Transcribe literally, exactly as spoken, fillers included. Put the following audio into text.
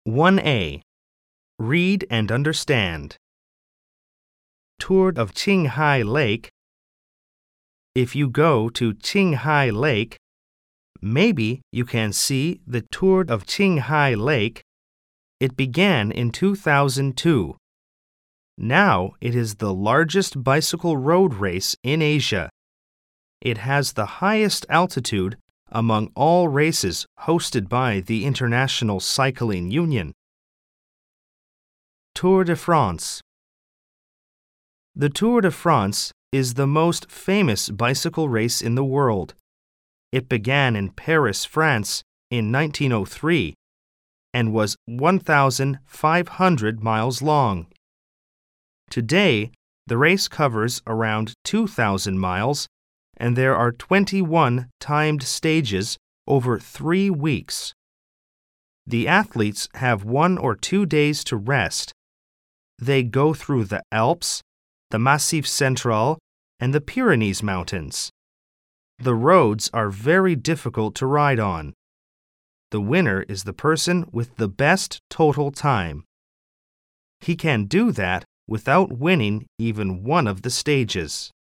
one A. Read and understand. Tour of Qinghai Lake. If you go to Qinghai Lake, maybe you can see the Tour of Qinghai Lake. It began in two thousand two. Now it is the largest bicycle road race in Asia. It has the highest altitude among all races hosted by the International Cycling Union. Tour de France. The Tour de France is the most famous bicycle race in the world. It began in Paris, France in nineteen oh three and was one thousand five hundred miles long. Today, the race covers around two thousand miles, and there are twenty-one timed stages over three weeks. The athletes have one or two days to rest. They go through the Alps, the Massif Central, and the Pyrenees Mountains. The roads are very difficult to ride on. The winner is the person with the best total time. He can do that without winning even one of the stages.